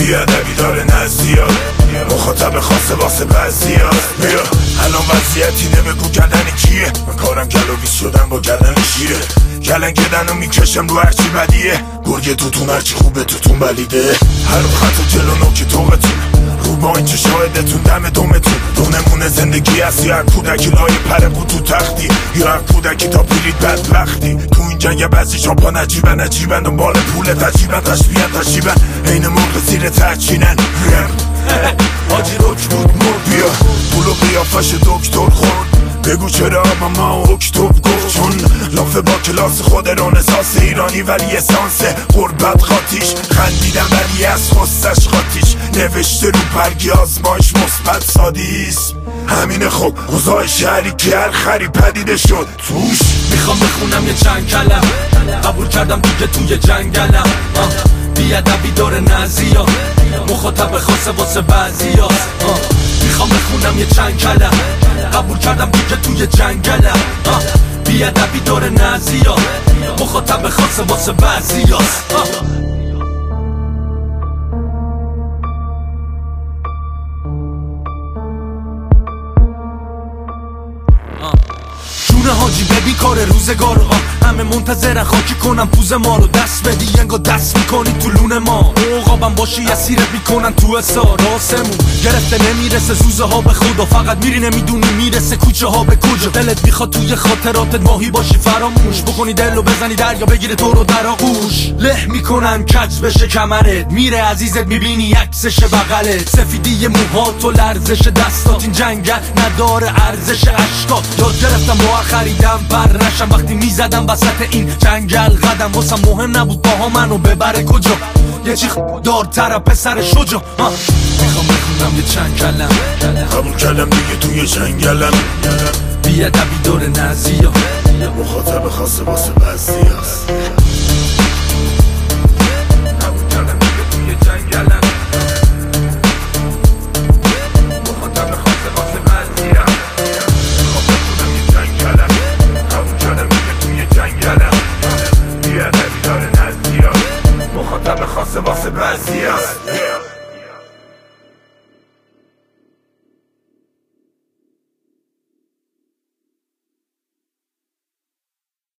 بیادبی داره نزدیاد، مخاطب خاصه واسه بعضیا. بیا الان وضعیتی نبگو گردن کیه، من کارم گلوگیز شدم با گردن شیره. گلنگدن رو میکشم رو هرچی بدیه، گرگ توتون هرچی خوبه توتون بلیده. هر خط جلو نوک توقتون رو با این چه شاهدتون دم دومتون. دونمونه زندگی هستی هر کودکی لای پره بود تو تختی، یا هر کودکی تا پیرید بدبختی. تو این جنگ بعضی شاپا نجیبن دنبال پول تجیبن تشبیهن این مرغ زیر تحچینن. حاجی روک بود مرد، بیا پولو قیافش دکتر خورد. بگو چرا با ما اکتبر گفت، چون لافه با کلاس خود رنسانس ایرانی ولی اسانس غربت خاطیش. خندیدم ولی از خستش خاطیش، نوشته رو برگی آزمایش مثبت سادیسم. همینه خب اوضاع شهری که هر خری پدیده شد توش. میخوام بخونم یه چند کلم، قبول کردم دیگه توی جنگلم. بیادبی داره نزیا، مخاطب خاصه واسه بعضیا. میخوام بخونم یه چند کلم، قبول کردم دیگه توی جنگلم. بیادبی داره نزیا، مخاطب خاصه واسه بعضیا. جون حاجی ببین کار روزگارو، همه منتظرن خاکی کنم پوز ما رو. دست بدی انگا دست میکنی تو لون ما، عقابم باشی اسیرت میکنن تو حسار. آسمون گرفته نمیرسه زوزه ها به خدا، فقط میری نمیدونی میرسه کوچه ها به کجا. دلت میخواد توی خاطراتت ماهی باشی فراموش بکنی، دلو بزنی دریا بگیره تو رو در آغوش. له میکنن کج بشه کمرت، میره عزیزت میبینی عکسش بغلت. سفیدی موهات و لرزش دستات، این جنگل نداره ارزش اشکات. یاد گرفتم با خریدم بر نشم، وقتی میزدم وسط این جنگل قدم. واسم مهم نبود باها منو ببره کجا، یه چی دارتر پسر شجا. میخوام بخونم یه چند کلم، قبول کردم دیگه توی جنگلم. بیادبی داره نزیا، مخاطب خاصه واسه بعضیاست. قبول کردم دیگه توی جنگلم، مخاطب خاصه واسه بعضیا. بیادبی داره نزدیاد، مخاطب خاصه واسه بعضیاست.